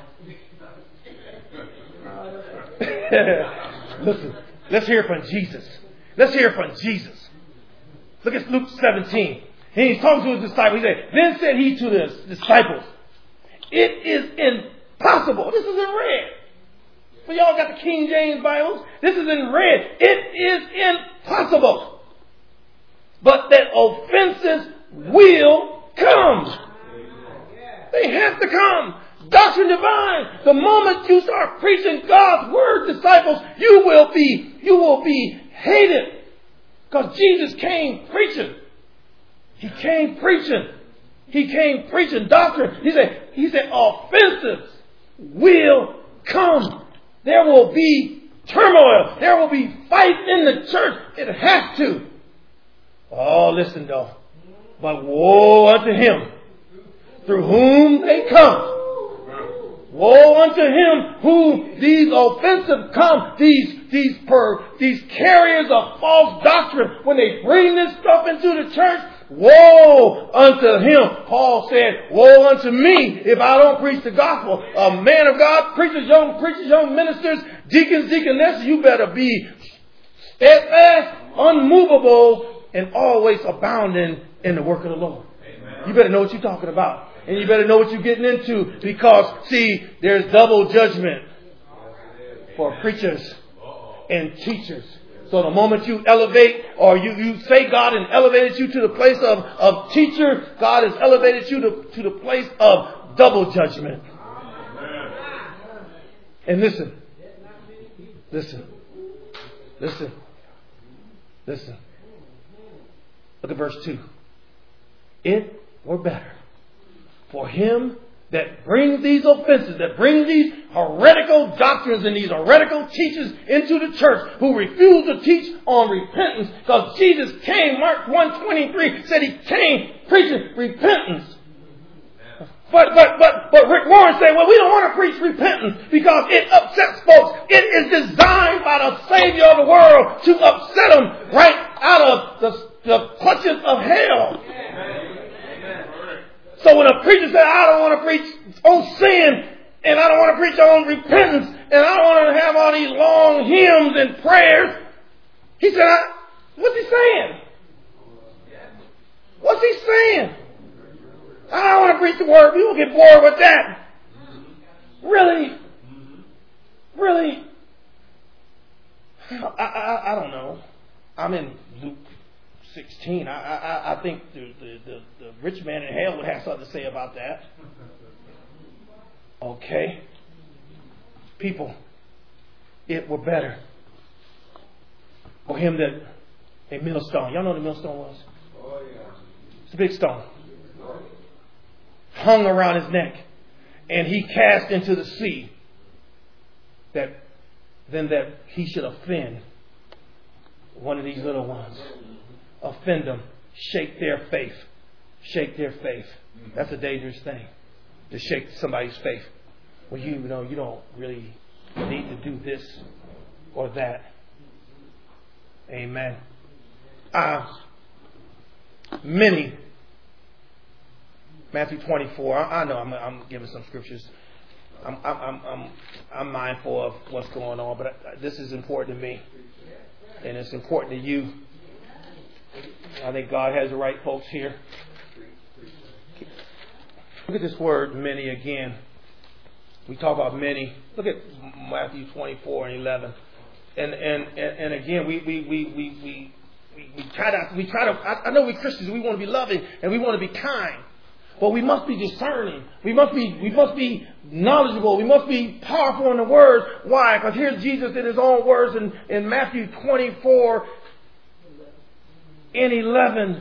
Listen, let's hear from Jesus. Let's hear from Jesus. Look at Luke seventeen. And he's talking to his disciples. He said, then said he to the disciples, it is impossible. This is in red. For y'all got the King James Bibles. This is in red. It is impossible. But that offenses will come. They have to come. Doctrine divine. The moment you start preaching God's word, disciples, you will be, you will be hated. Because Jesus came preaching. He came preaching. He came preaching doctrine. He said, he said, offenses will come. There will be turmoil. There will be fight in the church. It has to. Oh, listen though. But woe unto him through whom they come. Woe unto him who these offensive come, these these per, these carriers of false doctrine, when they bring this stuff into the church, woe unto him. Paul said, woe unto me if I don't preach the gospel. A man of God, preachers, young preachers, young ministers, deacons, deaconesses, you better be steadfast, unmovable, and always abounding in the work of the Lord. Amen. You better know what you're talking about. And you better know what you're getting into, because, see, there's double judgment for preachers and teachers. So the moment you elevate, or you, you say God has elevated you to the place of, of teacher, God has elevated you to, to the place of double judgment. And listen, listen, listen, listen. Look at verse two. It were better for him that brings these offenses, that brings these heretical doctrines and these heretical teachers into the church, who refuse to teach on repentance, because Jesus came, Mark one twenty-three said he came preaching repentance. But, but, but, but Rick Warren said, well, we don't want to preach repentance because it upsets folks. It is designed by the Savior of the world to upset them right out of the, the clutches of hell. So when a preacher said, I don't want to preach on sin, and I don't want to preach on repentance, and I don't want to have all these long hymns and prayers, he said, I, what's he saying? What's he saying? I don't want to preach the word. People get bored with that. Really? Really? I, I, I don't know. I'm in Luke sixteen. I, I, I think the, the, the, the rich man in hell would have something to say about that. Okay. People, it were better for him that a millstone. Y'all know what a millstone was? Oh, yeah. It's a big stone. Hung around his neck. And he cast into the sea. That then that he should offend one of these little ones. Offend them. Shake their faith. Shake their faith. That's a dangerous thing. To shake somebody's faith. Well, you know, you don't really need to do this or that. Amen. Uh, many. Matthew twenty-four. I, I know I'm, I'm giving some scriptures. I'm, I'm, I'm, I'm, I'm mindful of what's going on, but I, this is important to me. And it's important to you. I think God has the right folks here. Look at this word, many, again. We talk about many. Look at Matthew twenty-four and eleven. And and, and, and again, we we, we, we, we, we, we try to, we try to I, I know we Christians, we want to be loving and we want to be kind. But we must be discerning. We must be we must be knowledgeable. We must be powerful in the word. Why? Because here's Jesus in his own words in, in Matthew twenty-four and eleven.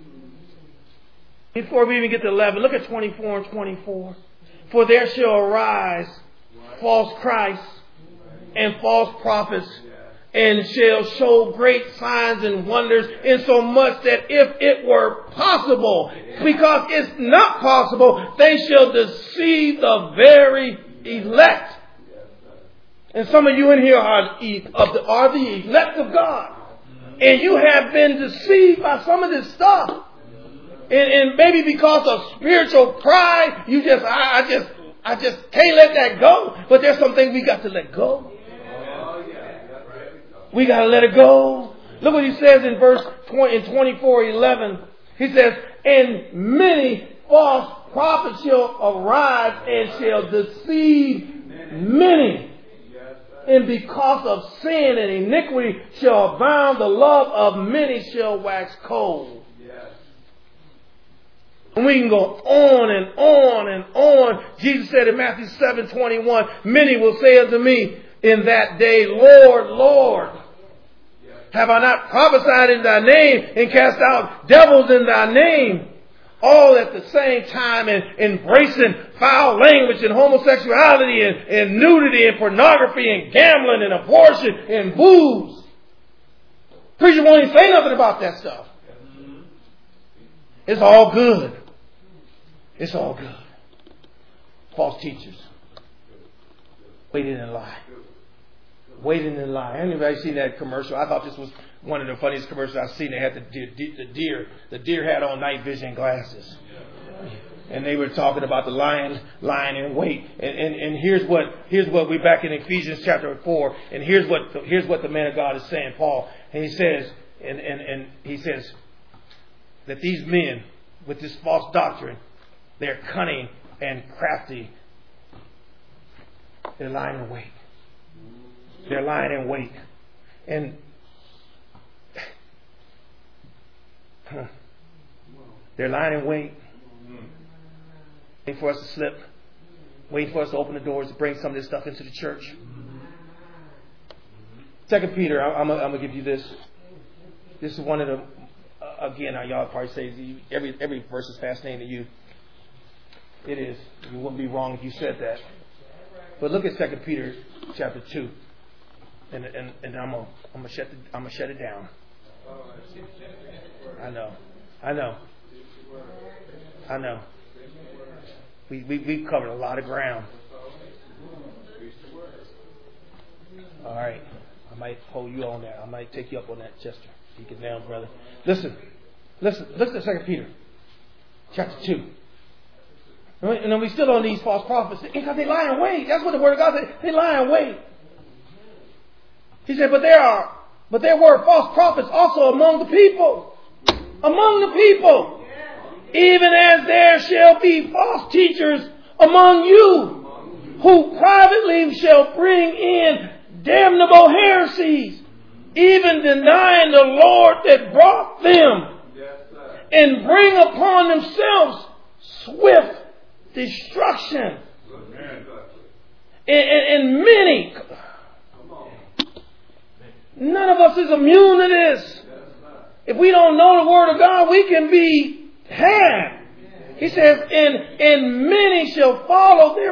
Before we even get to eleven, look at twenty-four and twenty-four. For there shall arise false Christs and false prophets, and shall show great signs and wonders, insomuch that if it were possible, because it's not possible, they shall deceive the very elect. And some of you in here are, of the, are the elect of God. And you have been deceived by some of this stuff. And, and maybe because of spiritual pride, you just, I, I just, I just can't let that go. But there's some things we got to let go. We got to let it go. Look what he says in verse twenty, in twenty-four eleven. He says, and many false prophets shall arise and shall deceive many. And because of sin and iniquity shall abound, the love of many shall wax cold. And we can go on and on and on. Jesus said in Matthew seven twenty-one, many will say unto me in that day, Lord, Lord, have I not prophesied in thy name and cast out devils in thy name? All at the same time, and embracing foul language and homosexuality and, and nudity and pornography and gambling and abortion and booze. Preacher won't even say nothing about that stuff. It's all good. It's all good. False teachers. Waiting in lie. Waiting in lie. Anybody seen that commercial? I thought this was one of the funniest commercials I've seen. They had the deer, the deer, the deer had on night vision glasses. And they were talking about the lion lying in wait. And, and, and here's what here's what we're back in Ephesians chapter four. And here's what here's what the man of God is saying, Paul. And he says, and, and, and he says that these men with this false doctrine, they're cunning and crafty. They're lying in wait. They're lying in wait. And they're lying in wait. Waiting for us to slip. Waiting for us to open the doors to bring some of this stuff into the church. Second Peter, I'm going to give you this. This is one of the, uh, again, y'all probably say every, every verse is fascinating to you. It is. You wouldn't be wrong if you said that. But look at Second Peter chapter two. And and, and I'm gonna I'm gonna shut the, I'm gonna shut it down. I know, I know, I know. We we we've covered a lot of ground. All right, I might hold you on that. I might take you up on that, Chester. Take it down, brother. Listen, listen. Listen to Second Peter, chapter two. And then we still on these false prophets because they lie in wait. That's what the Word of God said. They lie in wait. He said, but there are, but there were false prophets also among the people. Among the people. Even as there shall be false teachers among you, who privately shall bring in damnable heresies, even denying the Lord that brought them, and bring upon themselves swift destruction. And, and, and many, none of us is immune to this. If we don't know the Word of God, we can be had. He says, and, and many shall follow their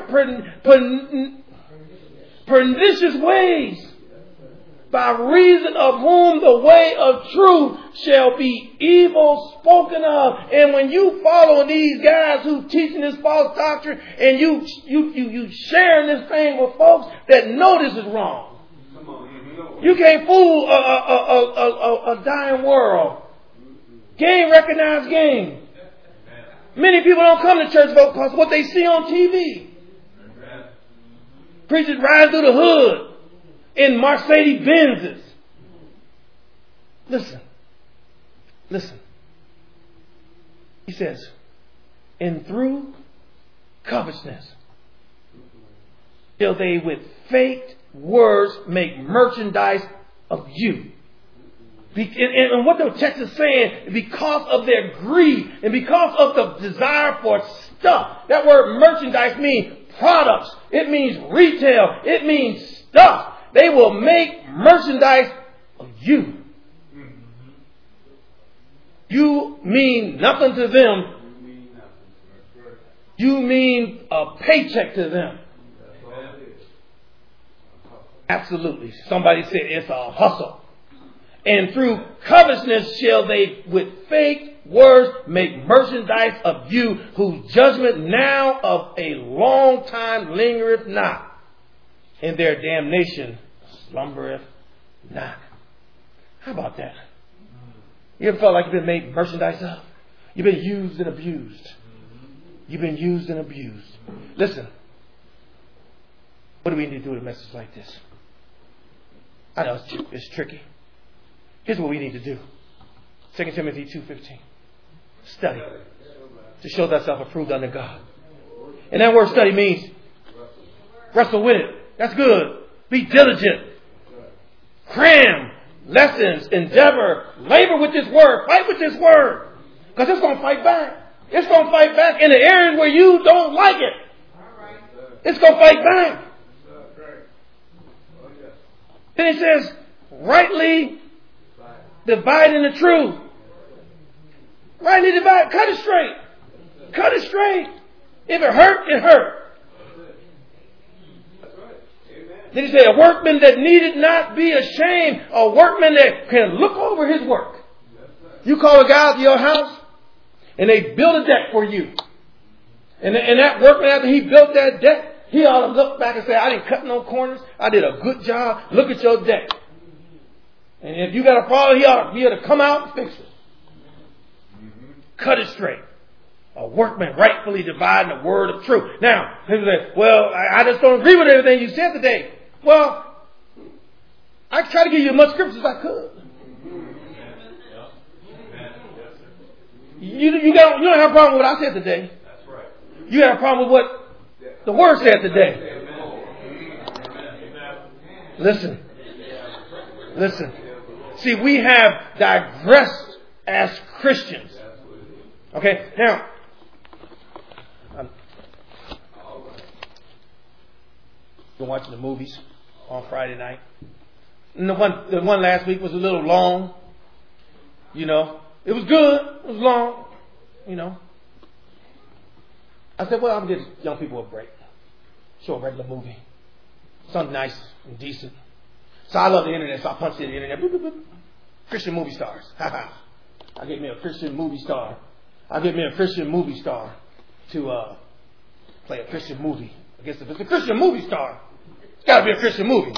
pernicious ways, by reason of whom the way of truth shall be evil spoken of. And when you follow these guys who teaching this false doctrine, and you you you you sharing this thing with folks that know this is wrong, you can't fool a, a, a, a, a, a dying world. Game recognized game. Many people don't come to church because of what they see on T V. Preachers riding through the hood in Mercedes Benzes. Listen. Listen. He says, and through covetousness shall they with fake words make merchandise of you. And, and what the text is saying, because of their greed and because of the desire for stuff. That word merchandise means products. It means retail. It means stuff. They will make merchandise of you. You mean nothing to them. You mean a paycheck to them. Absolutely. Somebody said it's a hustle. And through covetousness shall they with fake words make merchandise of you, whose judgment now of a long time lingereth not, and their damnation slumbereth not. How about that? You ever felt like you've been made merchandise of? You've been used and abused. You've been used and abused. Listen. What do we need to do with a message like this? I know it's, it's tricky. Here's what we need to do. Second Timothy two fifteen. Study to show thyself approved unto God. And that word study means wrestle with it. That's good. Be diligent. Cram. Lessons. Endeavor. Labor with this word. Fight with this word. Because it's going to fight back. It's going to fight back in the areas where you don't like it. It's going to fight back. Then it says, rightly dividing the truth. Rightly divide. Cut it straight. Cut it straight. If it hurt, it hurt. Then he said, a workman that needed not be ashamed. A workman that can look over his work. You call a guy to your house and they build a deck for you. And, and that workman, after he built that deck, he ought to look back and say, I didn't cut no corners. I did a good job. Look at your deck. And if you got a problem, he ought to be able to come out and fix it. Mm-hmm. Cut it straight. A workman rightfully dividing the word of truth. Now, people say, well, I, I just don't agree with everything you said today. Well, I tried to give you as much scripture as I could. You, you, got, you don't have a problem with what I said today. You have a problem with what the word said today. Listen. Listen. See, we have digressed as Christians. Okay, now, I'm been watching the movies on Friday night. And the one, the one last week was a little long. You know, it was good. It was long. You know. I said, well, I'm going to give young people a break. Show a regular movie. Something nice and decent. So I love the internet, so I punched in the internet. Boop, boop, boop. Christian movie stars. I get me a Christian movie star. I get me a Christian movie star to uh, play a Christian movie. I guess if it's a Christian movie star, it's got to be a Christian movie.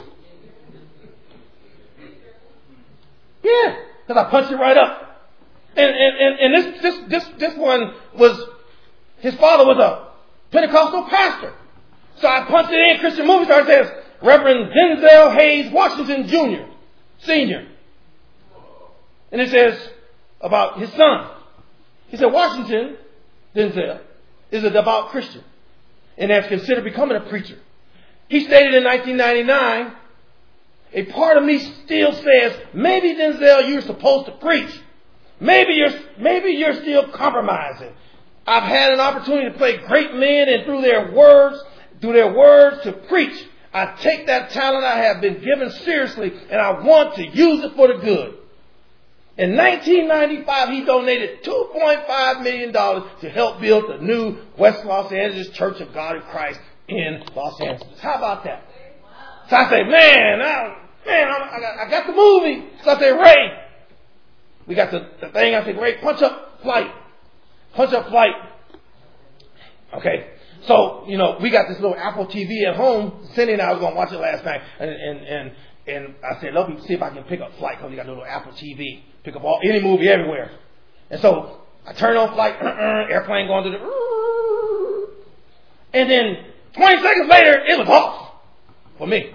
Yeah, because I punched it right up. And and, and, and this, this this this one was, his father was a Pentecostal pastor. So I punched it in, Christian movie star. It says, Reverend Denzel Hayes Washington Junior, Senior. And it says about his son. He said, Washington, Denzel, is a devout Christian and has considered becoming a preacher. He stated in nineteen ninety-nine a part of me still says, maybe Denzel, you're supposed to preach. Maybe you're, maybe you're still compromising. I've had an opportunity to play great men and through their words, through their words to preach. I take that talent I have been given seriously and I want to use it for the good. In nineteen ninety-five, he donated two point five million dollars to help build the new West Los Angeles Church of God in Christ in Los Angeles. How about that? So I say, man, I, man, I, I, got, I got the movie. So I say, Ray, we got the, the thing. I say, Ray, punch up flight. Punch up flight. Okay. So, you know, we got this little Apple T V at home. Cindy and I was going to watch it last night. And, and, and, and I said, let me see if I can pick up flight because we got a little Apple T V. Pick up all, any movie everywhere. And so I turn on flight, airplane going to the, and then twenty seconds later, it was off for me.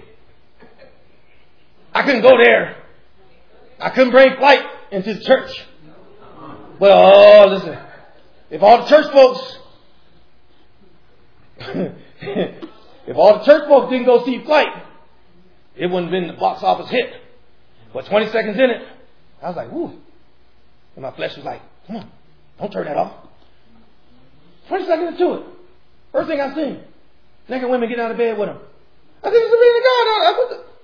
I couldn't go there. I couldn't bring flight into the church. Well, oh, listen, if all the church folks, if all the church folks didn't go see flight, it wouldn't have been the box office hit. But twenty seconds in it, I was like, woo. And my flesh was like, come on, don't turn that off. twenty seconds into it. First thing I seen, naked women get out of bed with them. I said, it's the man of God.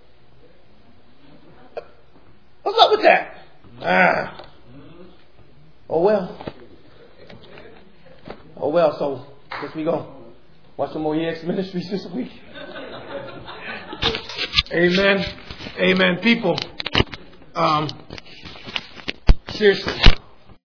What's up with that? Ah. Oh, well. Oh, well, so guess we go watch some more E X Ministries this week. Amen. Amen. People, um, seriously.